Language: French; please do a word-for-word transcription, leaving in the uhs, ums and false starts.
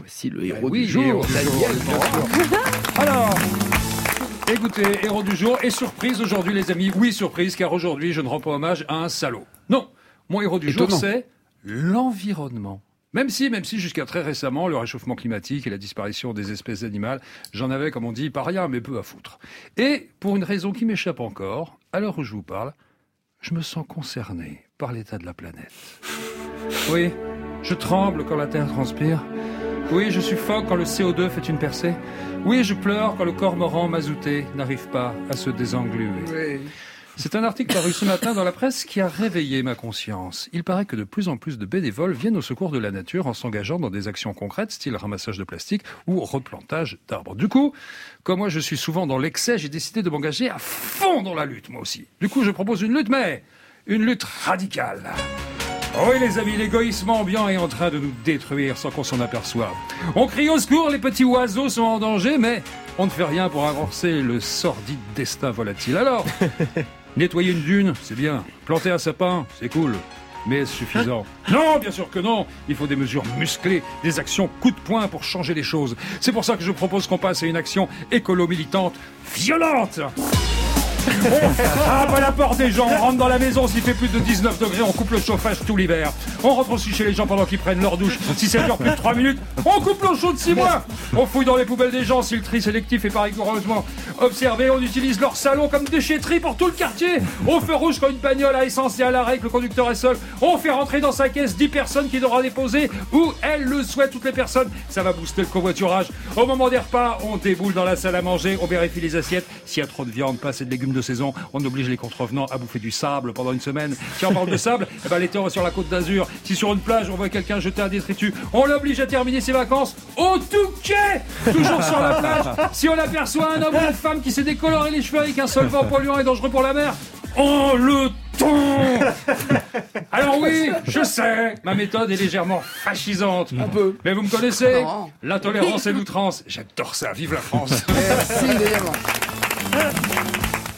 voici le héros oui, du jour, héros du Daniel jour. Alors, écoutez, héros du jour et surprise aujourd'hui les amis. Oui, surprise, car aujourd'hui je ne rends pas hommage à un salaud. Non, mon héros du Étonnant. jour c'est l'environnement. Même si, même si jusqu'à très récemment, le réchauffement climatique et la disparition des espèces animales, j'en avais, comme on dit, pas rien, mais peu à foutre. Et pour une raison qui m'échappe encore, à l'heure où je vous parle, je me sens concerné par l'état de la planète. Oui, je tremble quand la Terre transpire. Oui, je suffoque quand le C O deux fait une percée. Oui, je pleure quand le cormoran mazouté n'arrive pas à se désengluer. Oui. C'est un article paru ce matin dans la presse qui a réveillé ma conscience. Il paraît que de plus en plus de bénévoles viennent au secours de la nature en s'engageant dans des actions concrètes, style ramassage de plastique ou replantage d'arbres. Du coup, comme moi je suis souvent dans l'excès, j'ai décidé de m'engager à fond dans la lutte, moi aussi. Du coup, je propose une lutte, mais une lutte radicale. Oui, les amis, l'égoïsme ambiant est en train de nous détruire sans qu'on s'en aperçoive. On crie au secours, les petits oiseaux sont en danger, mais on ne fait rien pour amorcer le sordide destin volatile. Alors, nettoyer une dune, c'est bien. Planter un sapin, c'est cool. Mais est-ce suffisant ? Non, bien sûr que non. Il faut des mesures musclées, des actions coup de poing pour changer les choses. C'est pour ça que je propose qu'on passe à une action écolo-militante violente. On frappe à la porte des gens, on rentre dans la maison s'il fait plus de dix-neuf degrés, on coupe le chauffage tout l'hiver. On rentre aussi chez les gens pendant qu'ils prennent leur douche. Si ça dure plus de trois minutes, on coupe l'eau chaude six mois. On fouille dans les poubelles des gens si le tri sélectif est pas rigoureusement observé. On utilise leur salon comme déchetterie pour tout le quartier. Au feu rouge quand une bagnole à essence est à l'arrêt que le conducteur est seul, on fait rentrer dans sa caisse dix personnes qui devra déposer où elles le souhaitent, toutes les personnes. Ça va booster le covoiturage. Au moment des repas, on déboule dans la salle à manger, on vérifie les assiettes. S'il y a trop de viande, pas assez de légumes de saison, on oblige les contrevenants à bouffer du sable pendant une semaine. Si on parle de sable, eh ben l'été on va sur la côte d'Azur. Si sur une plage on voit quelqu'un jeter un détritus, on l'oblige à terminer ses vacances au Touquet, toujours sur la plage. Si on aperçoit un homme ou une femme qui s'est décoloré les cheveux avec un solvant polluant et dangereux pour la mer, on le tond. Alors oui, je sais, ma méthode est légèrement fascisante. Un peu. Mais vous me connaissez, Non. l'intolérance et l'outrance. J'adore ça, vive la France. Merci, évidemment.